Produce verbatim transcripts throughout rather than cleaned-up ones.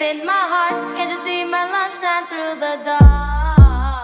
within my heart. Can't you see my love shine through the dark?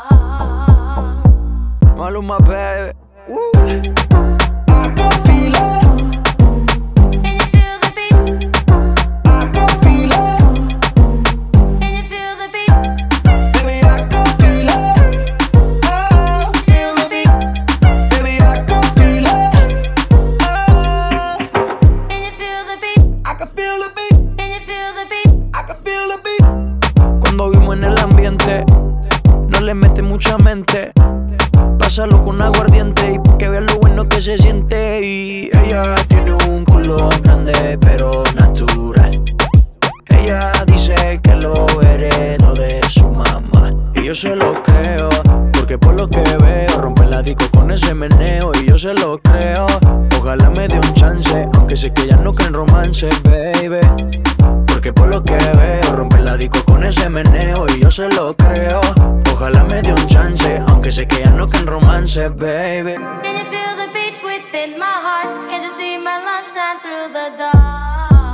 Maluma, baby. Woo. I can feel it. Can you feel the beat? I can feel it. Can you feel the beat? Baby, I can feel it. Oh, Feel the beat? baby, I can feel it. Oh, Can you feel the beat? I can feel the beat. Can you feel the beat? I can feel the beat. Cuando vimos en el ambiente, no le mete mucha mente. Pásalo con aguardiente y pa' que veas lo bueno que se siente. Y ella tiene un culo grande pero natural. Ella dice que lo heredó de su mamá y yo se lo creo, porque por lo que veo rompe la disco con ese meneo. Y yo se lo creo, ojalá me dé un chance, aunque sé que ella no cree en romance, baby. Porque por lo que veo rompe la disco con ese meneo. Y yo se lo creo, ojalá me dé un chance, aunque sé que ella no cree en romance, baby. Can you feel the beat within my heart? Can't you see my love shine through the dark?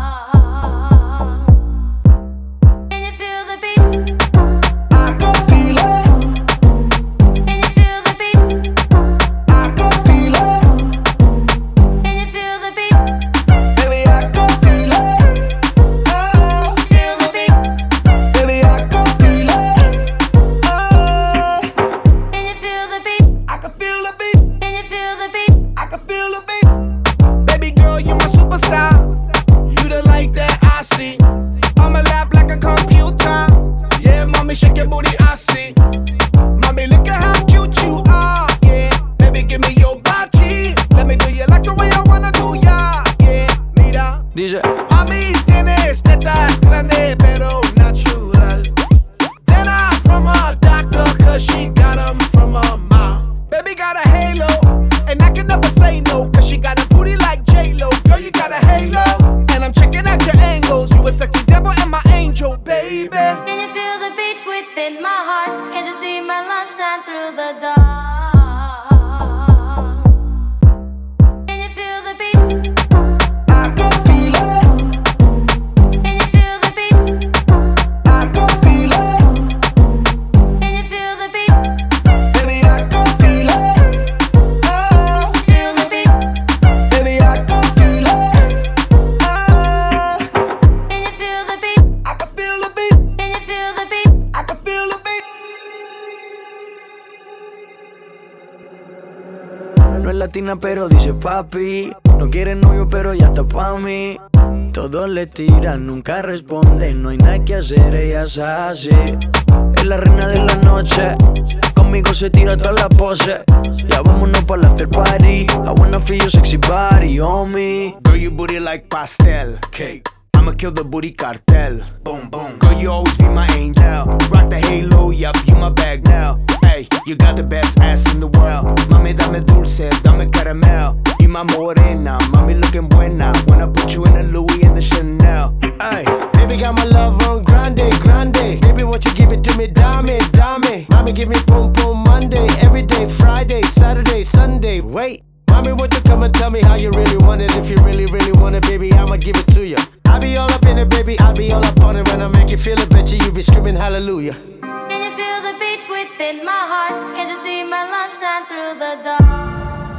Can you feel the beat? I can feel it. Can you feel the beat? I can feel it. Can you feel the beat? Baby, I can feel it. Oh, Feel the beat? baby, I can feel it. Oh, Can you feel the beat? I can feel the beat. Can you feel the beat? I can feel the beat. Baby girl, you my superstar. You the light that I see. On my lap like a computer. Yeah, mommy, shake your booty, I see. Mommy, look at how cute you are. Yeah, baby, give me your body. Let me do you like the way I wanna do ya. Yeah, mira. Dice, Mami, tienes tetas grandes, pero natural. Then I'm from a doctor, cause she got 'em from her mom. Baby got a halo, and I can never say no, cause she got a booty like J-Lo. Girl, you got a halo, and I'm checking out your angles. You a sexy devil and my angel, baby. Can you feel the beat within my heart? Can't you see my love shine through the dark? Can you feel the beat? I can feel it. Can you feel the beat? I can feel it. Can you feel the beat? Baby, I can feel it. Oh, Feel the beat? baby, I can feel it. Oh, Can you feel the beat? I can feel the beat. Can you feel the beat? I can feel the beat. no es latina pero dice papi. No quiere novio pero ya está pa' mí. Todos le tiran, nunca responde. No hay nada que hacer, ella es así. Es la reina de la noche. Conmigo se tira toda la pose. Ya vámonos pa' la after party. I wanna feel your sexy body on me. Girl, your booty like pastel cake. I'ma kill the booty cartel. Boom, boom. Girl, you always be my angel. Rock the halo, yup, you my bag now. Hey, you got the best ass in the world. Mami, dame dulce, dame caramel. Y my morena, mami looking buena. When I put you in the Louis and the Chanel. Hey, baby got my love on grande, grande. Baby, won't you give it to me, dame, dame. Mami, give me boom, boom, Monday. Every day, Friday, Saturday, Sunday. Wait. Mommy, won't you come and tell me how you really want it? If you really, really want it, baby, I'ma give it to you. I be all up in it, baby, I be all up on it. When I make you feel it, betcha you be screaming hallelujah. Can you feel the beat within my heart? Can't you see my love shine through the dark?